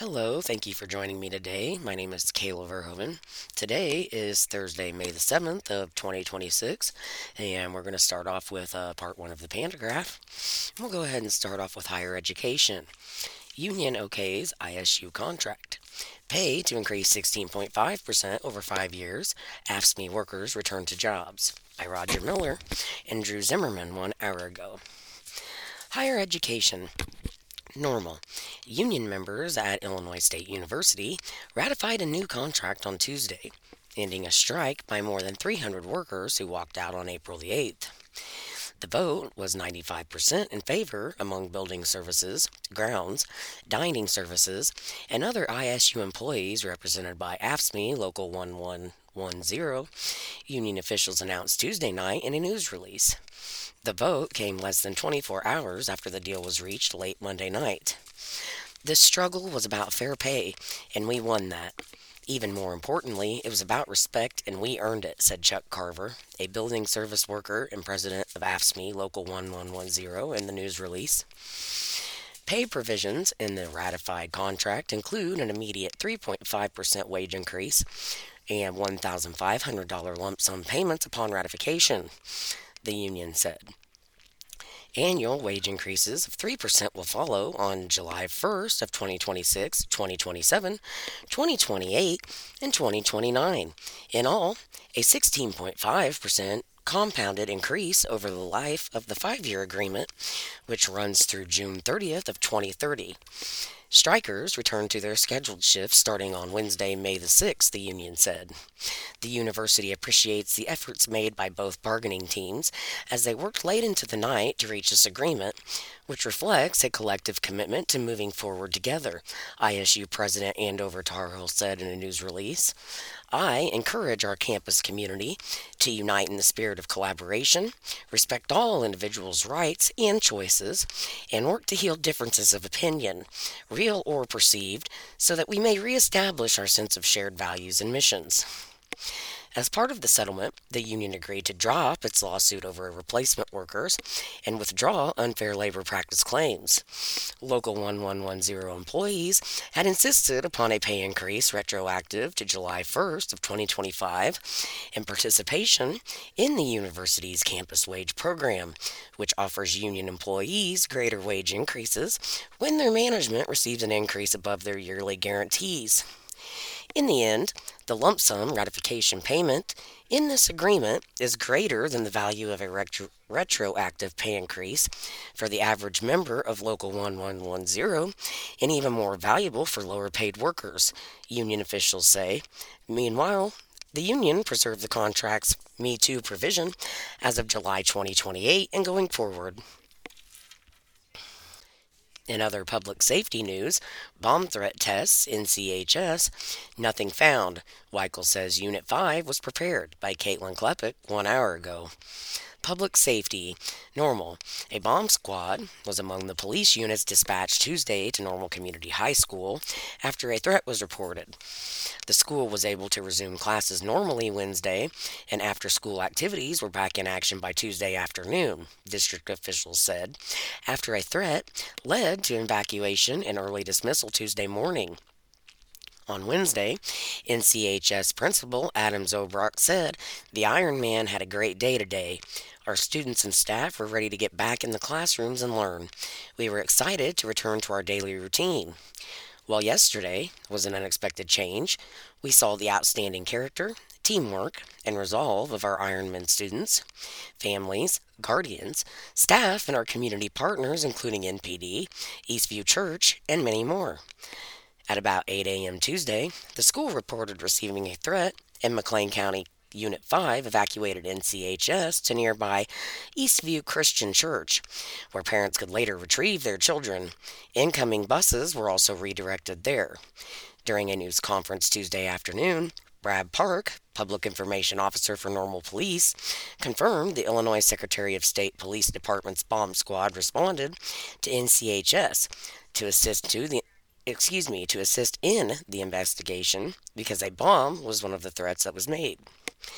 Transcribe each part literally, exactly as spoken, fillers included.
Hello, thank you for joining me today. My name is Kayla Verhoeven. Today is Thursday, May the seventh of twenty twenty-six, and we're going to start off with uh, part one of the Pandagraph. We'll go ahead and start off with higher education. Union okays I S U contract. Pay to increase sixteen point five percent over five years. AFSCME workers return to jobs. By Roger Miller and Drew Zimmerman one hour ago. Higher education. Normal. Union members at Illinois State University ratified a new contract on Tuesday, ending a strike by more than three hundred workers who walked out on April the eighth. The vote was ninety-five percent in favor among building services, grounds, dining services, and other I S U employees represented by AFSCME Local one one one zero, union officials announced Tuesday night in a news release. The vote came less than twenty-four hours after the deal was reached late Monday night. This struggle was about fair pay, and we won that. Even more importantly, it was about respect, and we earned it, said Chuck Carver, a building service worker and president of AFSCME Local one one one zero, in the news release. Pay provisions in the ratified contract include an immediate three point five percent wage increase and one thousand five hundred dollars lump sum payments upon ratification, the union said. Annual wage increases of three percent will follow on July first of twenty twenty-six, twenty twenty-seven, twenty twenty-eight, and twenty twenty-nine. In all, a sixteen point five percent compounded increase over the life of the five-year agreement, which runs through June thirtieth of twenty thirty. Strikers returned to their scheduled shifts starting on Wednesday, May the sixth, the union said. The university appreciates the efforts made by both bargaining teams as they worked late into the night to reach this agreement, which reflects a collective commitment to moving forward together, I S U President Andover Tarhill said in a news release. I encourage our campus community to unite in the spirit of collaboration, respect all individuals' rights and choices, and work to heal differences of opinion, real or perceived, so that we may reestablish our sense of shared values and missions. As part of the settlement, the union agreed to drop its lawsuit over replacement workers and withdraw unfair labor practice claims. Local one one one zero employees had insisted upon a pay increase retroactive to July first of twenty twenty-five and participation in the university's campus wage program, which offers union employees greater wage increases when their management receives an increase above their yearly guarantees. In the end, the lump sum ratification payment in this agreement is greater than the value of a retro- retroactive pay increase for the average member of Local one one one zero and even more valuable for lower paid workers, union officials say. Meanwhile, the union preserved the contract's Me Too provision as of July twenty twenty-eight and going forward. In other public safety news, bomb threat tests, N C H S, nothing found. Weichel says Unit five was prepared by Caitlin Klepek one hour ago. Public safety. Normal. A bomb squad was among the police units dispatched Tuesday to Normal Community High School after a threat was reported. The school was able to resume classes normally Wednesday, and after school activities were back in action by Tuesday afternoon, district officials said, after a threat led to evacuation and early dismissal Tuesday morning. On Wednesday, N C H S Principal Adam Zobrock said, the Iron Man had a great day today. Our students and staff were ready to get back in the classrooms and learn. We were excited to return to our daily routine. While yesterday was an unexpected change, we saw the outstanding character, teamwork, and resolve of our Ironman students, families, guardians, staff, and our community partners, including N P D, Eastview Church, and many more. At about eight a m. Tuesday, the school reported receiving a threat, and McLean County Unit five evacuated N C H S to nearby Eastview Christian Church, where parents could later retrieve their children. Incoming buses were also redirected there. During a news conference Tuesday afternoon, Brad Park, Public Information Officer for Normal Police, confirmed the Illinois Secretary of State Police Department's bomb squad responded to N C H S to assist to the excuse me, to assist in the investigation because a bomb was one of the threats that was made.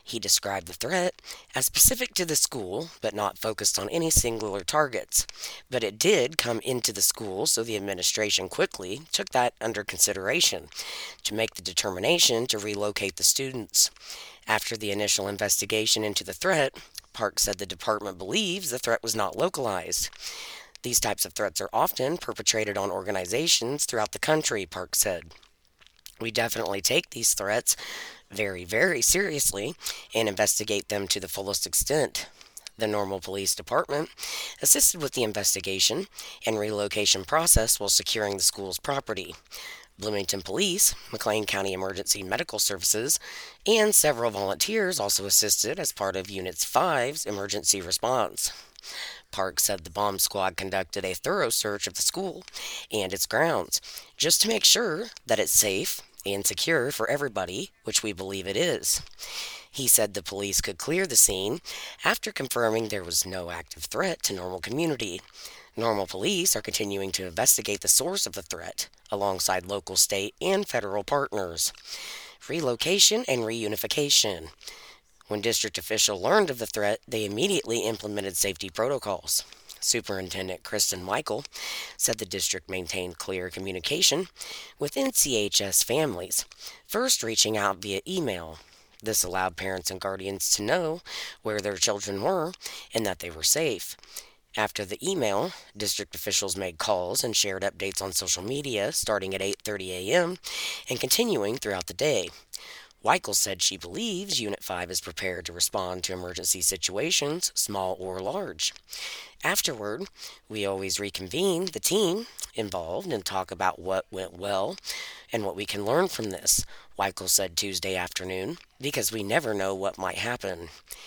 He described the threat as specific to the school, but not focused on any singular targets. But it did come into the school, so the administration quickly took that under consideration to make the determination to relocate the students. After the initial investigation into the threat, Park said the department believes the threat was not localized. These types of threats are often perpetrated on organizations throughout the country, Park said. We definitely take these threats very, very seriously and investigate them to the fullest extent. The Normal Police Department assisted with the investigation and relocation process while securing the school's property. Bloomington Police, McLean County Emergency Medical Services, and several volunteers also assisted as part of Unit five's emergency response. Park said the bomb squad conducted a thorough search of the school and its grounds just to make sure that it's safe and secure for everybody, which we believe it is. He said the police could clear the scene after confirming there was no active threat to Normal community. Normal police are continuing to investigate the source of the threat alongside local, state, and federal partners. Relocation and reunification. When district officials learned of the threat, they immediately implemented safety protocols. Superintendent Kristen Michael said the district maintained clear communication with N C H S families, first reaching out via email. This allowed parents and guardians to know where their children were and that they were safe. After the email, district officials made calls and shared updates on social media starting at eight thirty a.m. and continuing throughout the day. Weichel said she believes Unit five is prepared to respond to emergency situations, small or large. Afterward, we always reconvene the team involved and talk about what went well and what we can learn from this, Weichel said Tuesday afternoon, because we never know what might happen.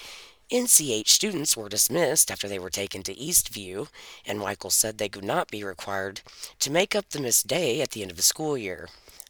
N C H students were dismissed after they were taken to Eastview, and Weichel said they could not be required to make up the missed day at the end of the school year.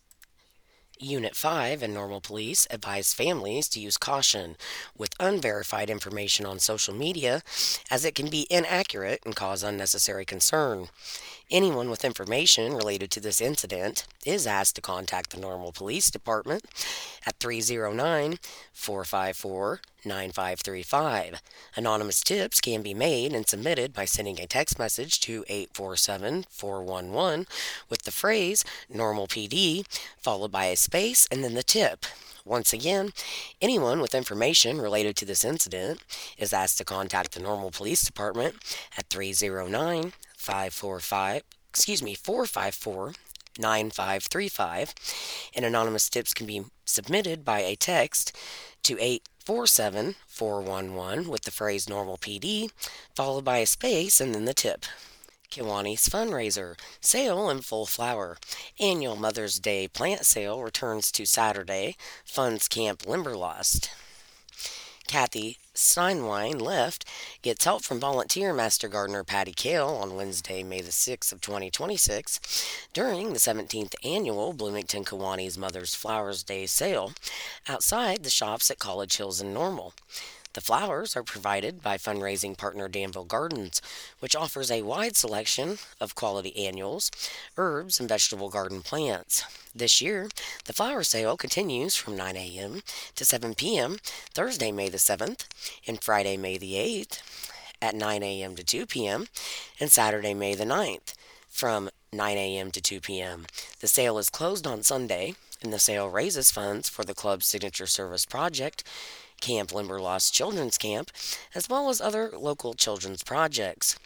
Unit five and Normal Police advised families to use caution with unverified information on social media as it can be inaccurate and cause unnecessary concern. Anyone with information related to this incident is asked to contact the Normal Police Department at three oh nine, four five four, nine five three five. Anonymous tips can be made and submitted by sending a text message to eight four seven, four one one with the phrase Normal P D followed by a space and then the tip. Once again, anyone with information related to this incident is asked to contact the Normal Police Department at three oh nine, five four five, excuse me, four five four, nine five three five, and anonymous tips can be submitted by a text to eight four seven, four one one with the phrase Normal P D followed by a space and then the tip. Kiwanis fundraiser, sale in full flower. Annual Mother's Day plant sale returns to Saturday. Funds Camp Limberlost. Kathy Steinwein left gets help from volunteer Master Gardener Patty Kale on Wednesday, May the sixth of twenty twenty-six during the seventeenth annual Bloomington Kiwanis Mother's Flowers Day sale outside the shops at College Hills and Normal. The flowers are provided by fundraising partner Danville Gardens, which offers a wide selection of quality annuals, herbs, and vegetable garden plants. This year, the flower sale continues from nine a.m. to seven p.m. Thursday, May the seventh, and Friday, May the eighth at nine a.m. to two p.m., and Saturday, May the ninth from nine a.m. to two p.m. The sale is closed on Sunday, and the sale raises funds for the club's signature service project, Camp Limberlost Children's Camp, as well as other local children's projects.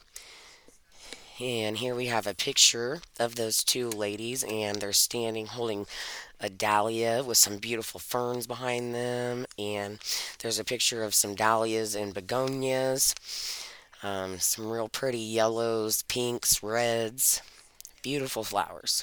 And here we have a picture of those two ladies, and they're standing holding a dahlia with some beautiful ferns behind them. And there's a picture of some dahlias and begonias, um, some real pretty yellows, pinks, reds, beautiful flowers.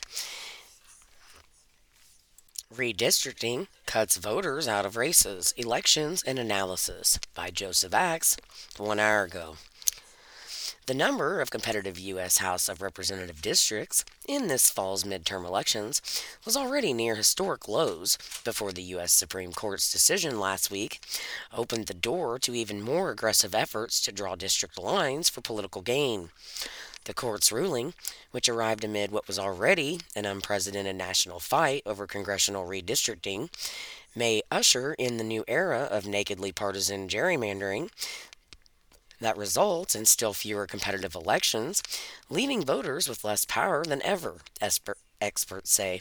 Redistricting cuts voters out of races, elections, and analysis by Joseph Axe, one hour ago. The number of competitive U S House of Representative districts in this fall's midterm elections was already near historic lows before the U S Supreme Court's decision last week opened the door to even more aggressive efforts to draw district lines for political gain. The court's ruling, which arrived amid what was already an unprecedented national fight over congressional redistricting, may usher in the new era of nakedly partisan gerrymandering that results in still fewer competitive elections, leaving voters with less power than ever, esper- experts say.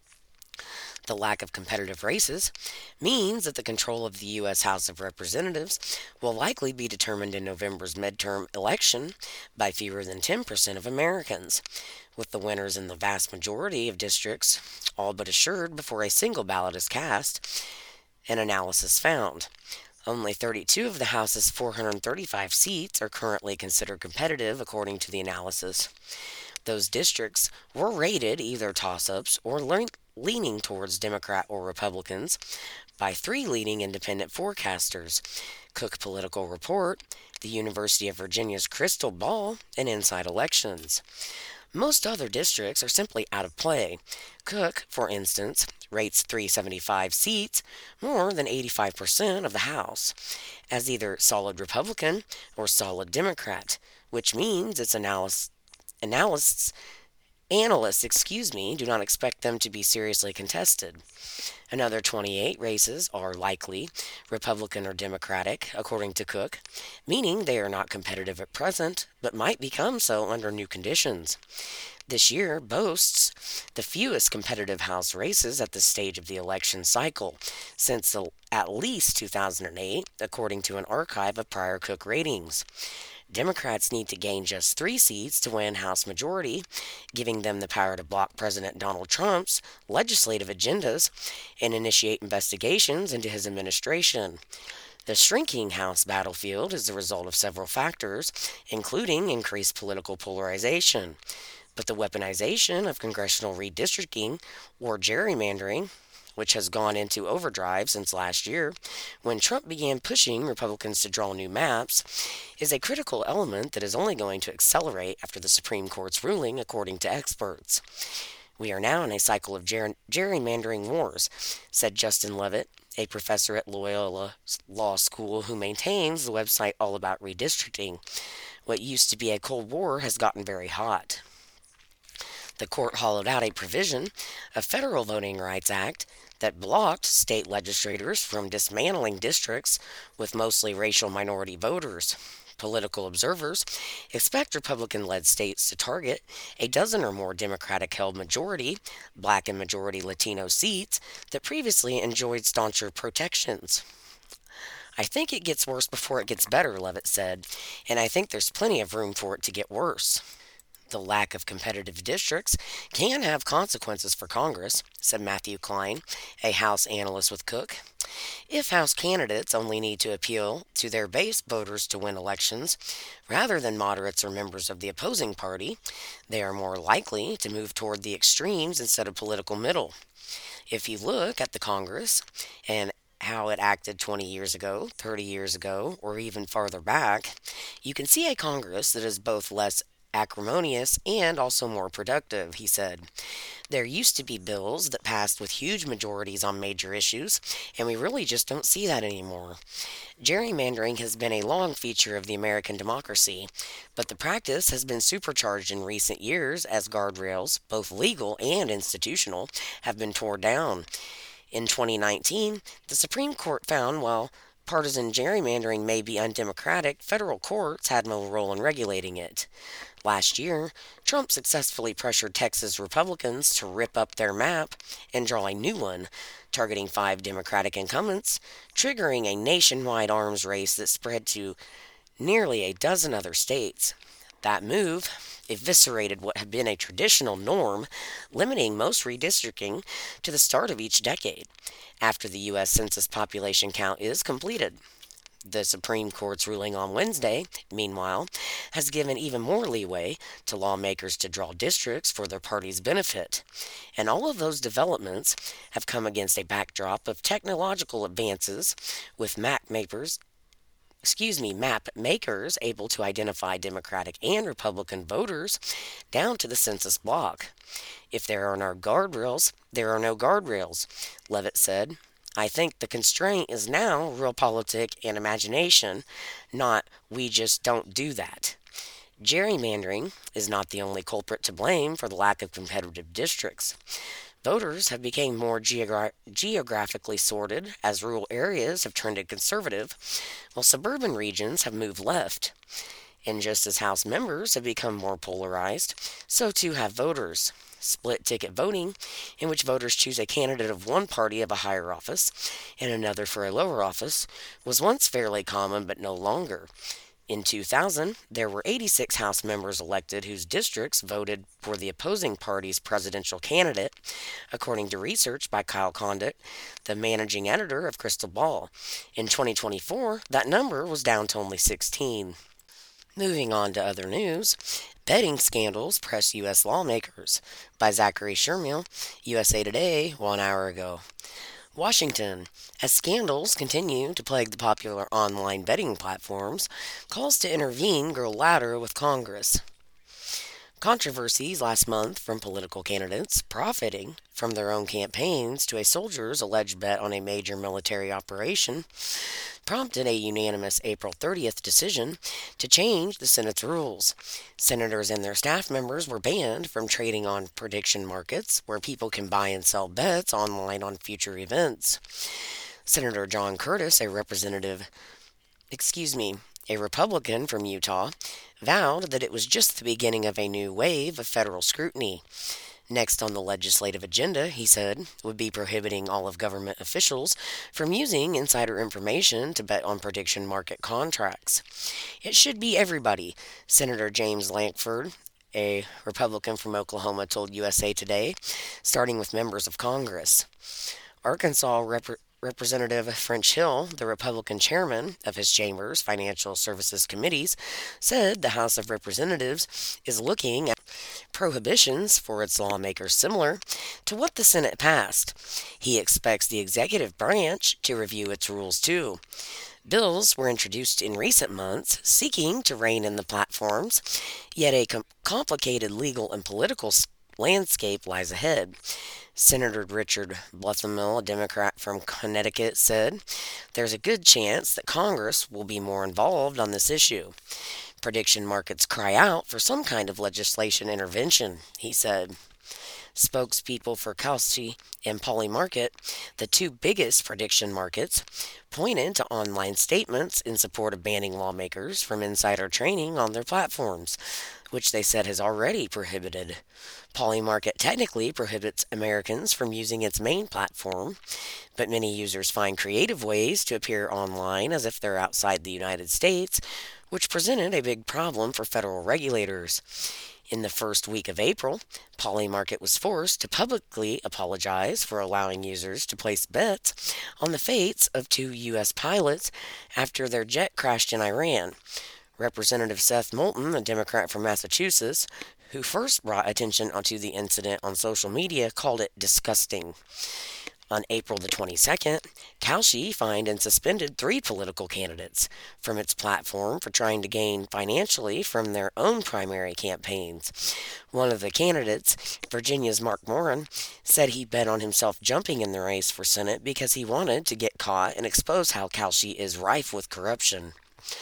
The lack of competitive races means that the control of the U S. House of Representatives will likely be determined in November's midterm election by fewer than ten percent of Americans, with the winners in the vast majority of districts all but assured before a single ballot is cast, an analysis found. Only thirty-two of the House's four hundred thirty-five seats are currently considered competitive, according to the analysis. Those districts were rated either toss ups or lean- leaning towards Democrat or Republicans by three leading independent forecasters: Cook Political Report, the University of Virginia's Crystal Ball, and Inside Elections. Most other districts are simply out of play. Cook, for instance, rates three hundred seventy-five seats, more than eighty-five percent of the House, as either solid Republican or solid Democrat, which means its analysis analysts analysts, excuse me, do not expect them to be seriously contested. Another twenty-eight races are likely Republican or Democratic, according to Cook, meaning they are not competitive at present, but might become so under new conditions. This year boasts the fewest competitive House races at this stage of the election cycle since the, at least two thousand eight, according to an archive of prior Cook ratings. Democrats need to gain just three seats to win House majority, giving them the power to block President Donald Trump's legislative agendas and initiate investigations into his administration. The shrinking House battlefield is the result of several factors, including increased political polarization. But the weaponization of congressional redistricting or gerrymandering, which has gone into overdrive since last year, when Trump began pushing Republicans to draw new maps, is a critical element that is only going to accelerate after the Supreme Court's ruling, according to experts. We are now in a cycle of ger- gerrymandering wars, said Justin Levitt, a professor at Loyola Law School who maintains the website All About Redistricting. What used to be a Cold War has gotten very hot. The court hollowed out a provision of Federal Voting Rights Act that blocked state legislators from dismantling districts with mostly racial minority voters. Political observers expect Republican led states to target a dozen or more Democratic held majority, black and majority Latino seats that previously enjoyed stauncher protections. I think it gets worse before it gets better, Levitt said, and I think there's plenty of room for it to get worse. The lack of competitive districts can have consequences for Congress, said Matthew Klein, a House analyst with Cook. If House candidates only need to appeal to their base voters to win elections, rather than moderates or members of the opposing party, they are more likely to move toward the extremes instead of political middle. If you look at the Congress and how it acted twenty years ago, thirty years ago, or even farther back, you can see a Congress that is both less acrimonious and also more productive, he said. There used to be bills that passed with huge majorities on major issues, and we really just don't see that anymore. Gerrymandering has been a long feature of the American democracy, but the practice has been supercharged in recent years as guardrails, both legal and institutional, have been torn down. In twenty nineteen, the Supreme Court found while partisan gerrymandering may be undemocratic, federal courts had no role in regulating it. Last year, Trump successfully pressured Texas Republicans to rip up their map and draw a new one, targeting five Democratic incumbents, triggering a nationwide arms race that spread to nearly a dozen other states. That move eviscerated what had been a traditional norm, limiting most redistricting to the start of each decade, after the U S. Census population count is completed. The Supreme Court's ruling on Wednesday, meanwhile, has given even more leeway to lawmakers to draw districts for their party's benefit. And all of those developments have come against a backdrop of technological advances, with map makers excuse me, map makers able to identify Democratic and Republican voters down to the census block. If there are no guardrails, there are no guardrails, Levitt said. I think the constraint is now realpolitik and imagination, not we just don't do that. Gerrymandering is not the only culprit to blame for the lack of competitive districts. Voters have become more geogra- geographically sorted as rural areas have trended conservative, while suburban regions have moved left. And just as House members have become more polarized, so too have voters. Split ticket voting, in which voters choose a candidate of one party of a higher office and another for a lower office, was once fairly common but no longer. In two thousand, there were eighty-six House members elected whose districts voted for the opposing party's presidential candidate, according to research by Kyle Condit, the managing editor of Crystal Ball. In twenty twenty-four, that number was down to only sixteen. Moving on to other news, betting scandals press U S lawmakers by Zachary Shermill, U S A Today, one hour ago. Washington, as scandals continue to plague the popular online betting platforms, calls to intervene grow louder with Congress. Controversies last month from political candidates profiting from their own campaigns to a soldier's alleged bet on a major military operation prompted a unanimous April thirtieth decision to change the Senate's rules. Senators and their staff members were banned from trading on prediction markets, where people can buy and sell bets online on future events. Senator John Curtis, a representative, excuse me, a Republican from Utah, vowed that it was just the beginning of a new wave of federal scrutiny. Next on the legislative agenda, he said, would be prohibiting all of government officials from using insider information to bet on prediction market contracts. It should be everybody, Senator James Lankford, a Republican from Oklahoma, told U S A Today, starting with members of Congress. Arkansas Rep- Representative French Hill, the Republican chairman of his chamber's Financial Services Committees, said the House of Representatives is looking at prohibitions for its lawmakers similar to what the Senate passed. He expects the executive branch to review its rules too. Bills were introduced in recent months seeking to rein in the platforms, yet a com- complicated legal and political s- landscape lies ahead. Senator Richard Blumenthal, a Democrat from Connecticut, said there's a good chance that Congress will be more involved on this issue. Prediction markets cry out for some kind of legislation intervention, he said. Spokespeople for Kalshi and Polymarket, the two biggest prediction markets, pointed to online statements in support of banning lawmakers from insider trading on their platforms, which they said has already prohibited. Polymarket technically prohibits Americans from using its main platform, but many users find creative ways to appear online as if they're outside the United States, which presented a big problem for federal regulators. In the first week of April, Polymarket was forced to publicly apologize for allowing users to place bets on the fates of two U S pilots after their jet crashed in Iran. Representative Seth Moulton, a Democrat from Massachusetts, who first brought attention onto the incident on social media, called it disgusting. On April the twenty-second, Kalshi fined and suspended three political candidates from its platform for trying to gain financially from their own primary campaigns. One of the candidates, Virginia's Mark Moran, said he bet on himself jumping in the race for Senate because he wanted to get caught and expose how Kalshi is rife with corruption.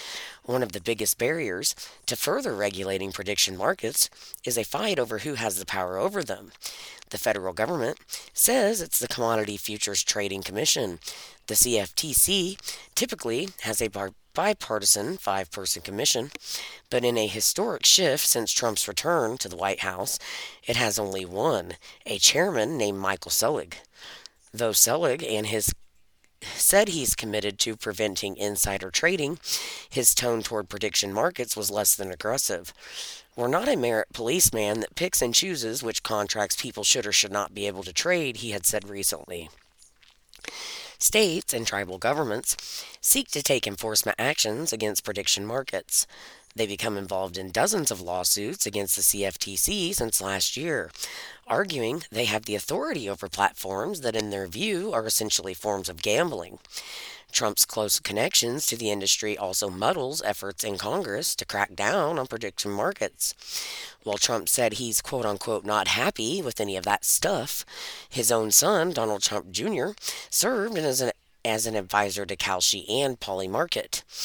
One of the biggest barriers to further regulating prediction markets is a fight over who has the power over them. The federal government says it's the Commodity Futures Trading Commission. The C F T C typically has a bar- bipartisan five person commission, but in a historic shift since Trump's return to the White House, it has only one, a chairman named Michael Selig. Though Selig and his said he's committed to preventing insider trading, his tone toward prediction markets was less than aggressive. We're not a merit policeman that picks and chooses which contracts people should or should not be able to trade, he had said recently. States and tribal governments seek to take enforcement actions against prediction markets. They become involved in dozens of lawsuits against the C F T C since last year, arguing they have the authority over platforms that, in their view, are essentially forms of gambling. Trump's close connections to the industry also muddles efforts in Congress to crack down on prediction markets. While Trump said he's quote unquote not happy with any of that stuff, his own son, Donald Trump Junior, served as an, as an advisor to Kalshi and Polymarket.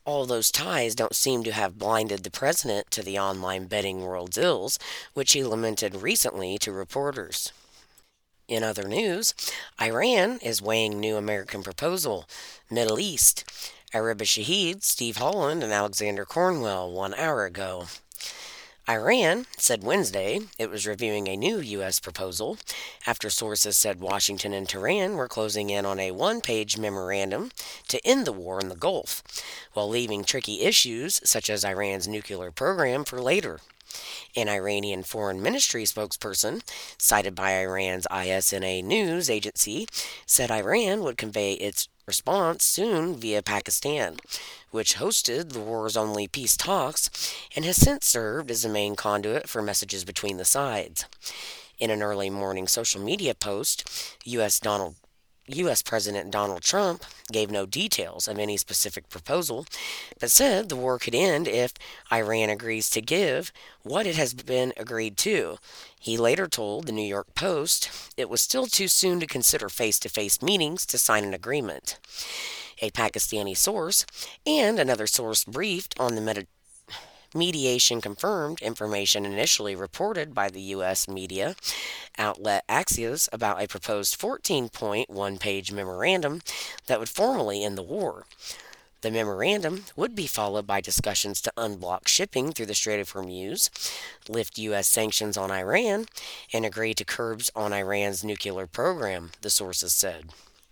All those ties don't seem to have blinded the president to the online betting world's ills, which he lamented recently to reporters. In other news, Iran is weighing new American proposal. Middle East. Araba Shahid, Steve Holland, and Alexander Cornwell one hour ago. Iran said Wednesday it was reviewing a new U S proposal after sources said Washington and Tehran were closing in on a one page memorandum to end the war in the Gulf, while leaving tricky issues such as Iran's nuclear program for later. An Iranian foreign ministry spokesperson, cited by Iran's I S N A news agency, said Iran would convey its response soon via Pakistan, which hosted the war's only peace talks and has since served as the main conduit for messages between the sides. In an early morning social media post, U S. Donald U S. President Donald Trump gave no details of any specific proposal, but said the war could end if Iran agrees to give what it has been agreed to. He later told the New York Post it was still too soon to consider face to face meetings to sign an agreement. A Pakistani source and another source briefed on the med- mediation confirmed information initially reported by the U S media outlet Axios about a proposed fourteen point one page memorandum that would formally end the war. The memorandum would be followed by discussions to unblock shipping through the Strait of Hormuz, lift U S sanctions on Iran, and agree to curbs on Iran's nuclear program, the sources said.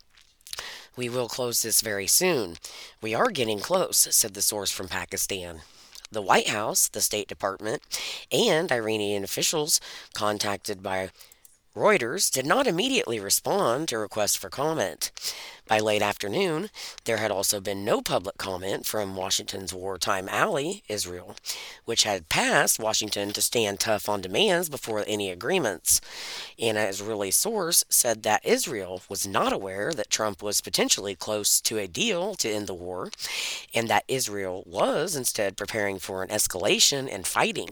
We will close this very soon. We are getting close, said the source from Pakistan. The White House, the State Department, and Iranian officials contacted by Reuters did not immediately respond to requests for comment. By late afternoon, there had also been no public comment from Washington's wartime ally, Israel, which had asked Washington to stand tough on demands before any agreements. An Israeli source said that Israel was not aware that Trump was potentially close to a deal to end the war, and that Israel was instead preparing for an escalation and fighting.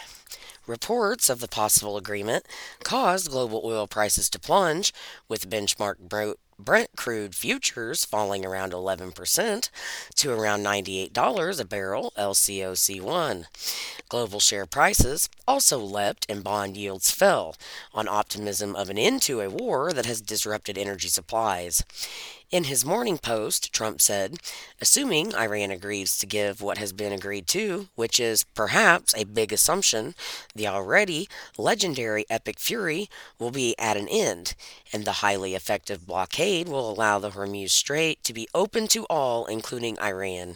Reports of the possible agreement caused global oil prices to plunge, with benchmark Brent crude futures falling around eleven percent to around ninety-eight dollars a barrel L C O C one. Global share prices also leapt and bond yields fell on optimism of an end to a war that has disrupted energy supplies. In his morning post, Trump said, assuming Iran agrees to give what has been agreed to, which is perhaps a big assumption, the already legendary Epic Fury will be at an end, and the highly effective blockade will allow the Hormuz Strait to be open to all, including Iran.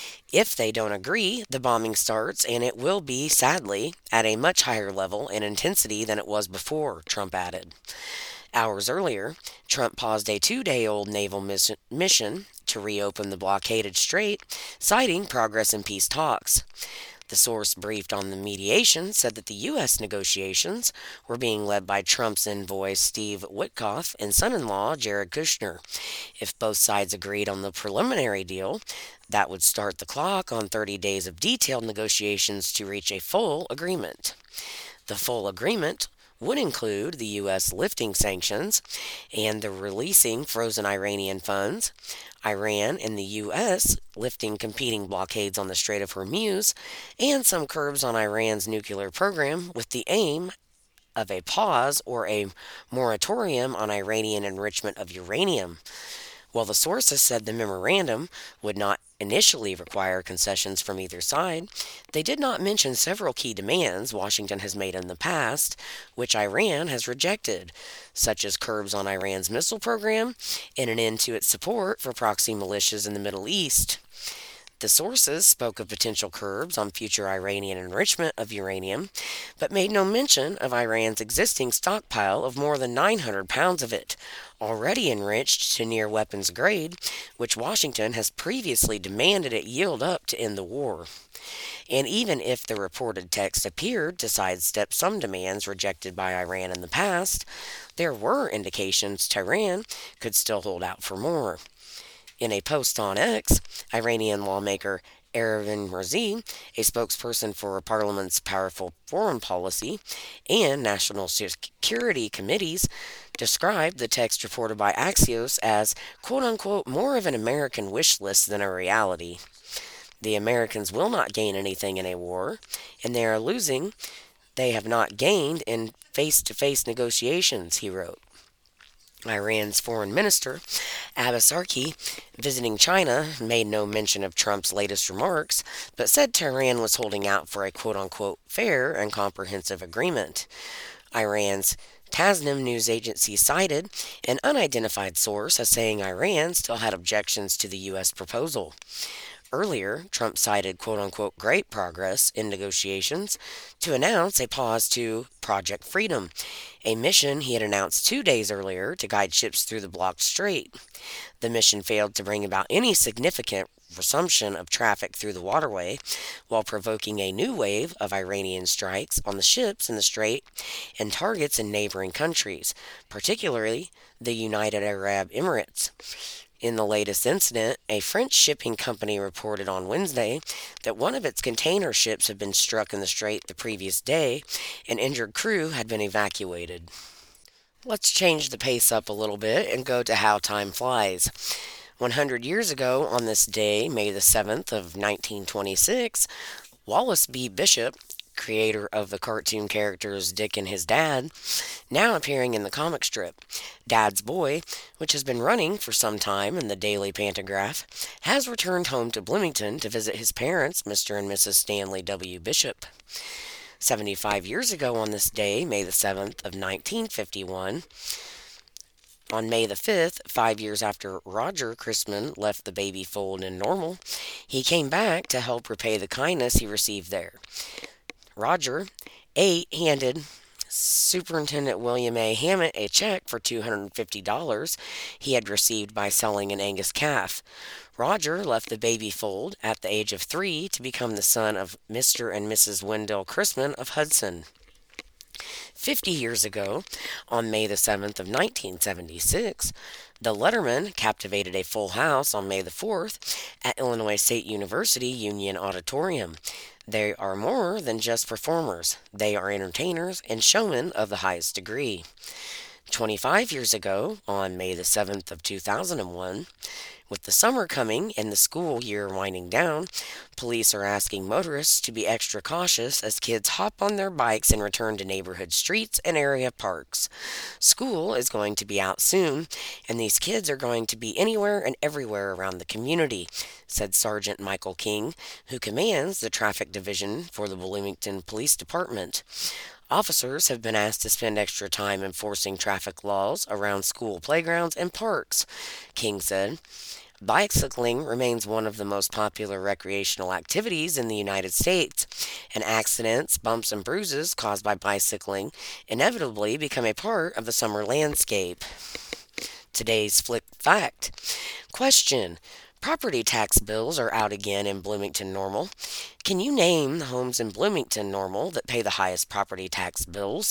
If they don't agree, the bombing starts, and it will be, sadly, at a much higher level and intensity than it was before, Trump added. Hours earlier, Trump paused a two day old naval mission, mission to reopen the blockaded strait, citing progress in peace talks. The source briefed on the mediation said that the U S negotiations were being led by Trump's envoy Steve Witkoff and son-in-law Jared Kushner. If both sides agreed on the preliminary deal, that would start the clock on thirty days of detailed negotiations to reach a full agreement. The full agreement would include the U S lifting sanctions and the releasing frozen Iranian funds, Iran and the U S lifting competing blockades on the Strait of Hormuz, and some curbs on Iran's nuclear program with the aim of a pause or a moratorium on Iranian enrichment of uranium. While the sources said the memorandum would not initially require concessions from either side, they did not mention several key demands Washington has made in the past, which Iran has rejected, such as curbs on Iran's missile program and an end to its support for proxy militias in the Middle East. The sources spoke of potential curbs on future Iranian enrichment of uranium, but made no mention of Iran's existing stockpile of more than nine hundred pounds of it, already enriched to near weapons grade, which Washington has previously demanded it yield up to end the war. And even if the reported text appeared to sidestep some demands rejected by Iran in the past, there were indications Tehran could still hold out for more. In a post on X, Iranian lawmaker Ervin Razi, a spokesperson for Parliament's powerful foreign policy and national security committees, described the text reported by Axios as, quote unquote, more of an American wish list than a reality. The Americans will not gain anything in a war, and they are losing they have not gained in face to face negotiations, he wrote. Iran's foreign minister, Abbas Arki, visiting China, made no mention of Trump's latest remarks, but said Tehran was holding out for a quote unquote fair and comprehensive agreement. Iran's Tasnim news agency cited an unidentified source as saying Iran still had objections to the U S proposal. Earlier, Trump cited quote unquote great progress in negotiations to announce a pause to Project Freedom, a mission he had announced two days earlier to guide ships through the blocked strait. The mission failed to bring about any significant resumption of traffic through the waterway, while provoking a new wave of Iranian strikes on the ships in the strait and targets in neighboring countries, particularly the United Arab Emirates. In the latest incident, a French shipping company reported on Wednesday that one of its container ships had been struck in the strait the previous day and injured crew had been evacuated. Let's change the pace up a little bit and go to how time flies. one hundred years ago, on this day, May the seventh of nineteen twenty-six, Wallace B. Bishop, creator of the cartoon characters Dick and his dad, now appearing in the comic strip Dad's Boy, which has been running for some time in the Daily Pantagraph, has returned home to Bloomington to visit his parents, Mister and Missus Stanley W. Bishop. seventy-five years ago on this day, May the seventh of nineteen fifty-one, on May the fifth, five years after Roger Christman left the baby fold in Normal, he came back to help repay the kindness he received there. Roger, eight, handed Superintendent William A. Hammett a check for two hundred fifty dollars he had received by selling an Angus calf. Roger left the baby fold at the age of three to become the son of Mister and Missus Wendell Chrisman of Hudson. Fifty years ago, on May the seventh of nineteen seventy-six, the Letterman captivated a full house on May the fourth at Illinois State University Union Auditorium. They are more than just performers. They are entertainers and showmen of the highest degree. twenty-five years ago, on May the seventh of two thousand one, with the summer coming and the school year winding down, police are asking motorists to be extra cautious as kids hop on their bikes and return to neighborhood streets and area parks. School is going to be out soon, and these kids are going to be anywhere and everywhere around the community, said Sergeant Michael King, who commands the traffic division for the Bloomington Police Department. Officers have been asked to spend extra time enforcing traffic laws around school playgrounds and parks, King said. Bicycling remains one of the most popular recreational activities in the United States, and accidents, bumps, and bruises caused by bicycling inevitably become a part of the summer landscape. Today's Flick Fact. Question. Property tax bills are out again in Bloomington Normal. Can you name the homes in Bloomington Normal that pay the highest property tax bills?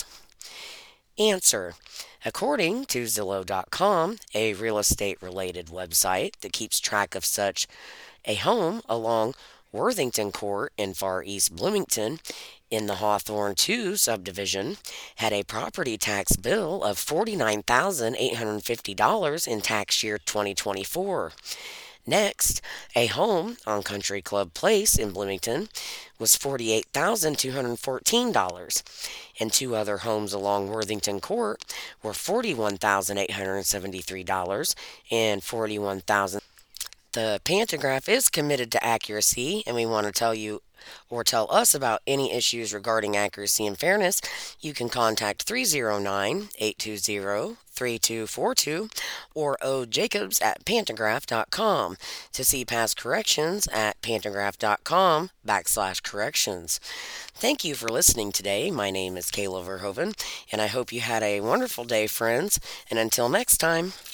Answer. According to Zillow dot com, a real estate related website that keeps track of such, a home along Worthington Court in Far East Bloomington in the Hawthorne two subdivision had a property tax bill of forty-nine thousand eight hundred fifty dollars in tax year twenty twenty-four. Next, a home on Country Club Place in Bloomington was forty-eight thousand two hundred fourteen dollars, and two other homes along Worthington Court were forty-one thousand eight hundred seventy-three dollars and forty-one thousand dollars. The Pantagraph is committed to accuracy, and we want to tell you or tell us about any issues regarding accuracy and fairness. You can contact three oh nine, eight two zero, three two four two or ojacobs at pantagraph dot com. To see past corrections at pantagraph dot com backslash corrections. Thank you for listening today. My name is Kayla Verhoeven, and I hope you had a wonderful day, friends. And until next time.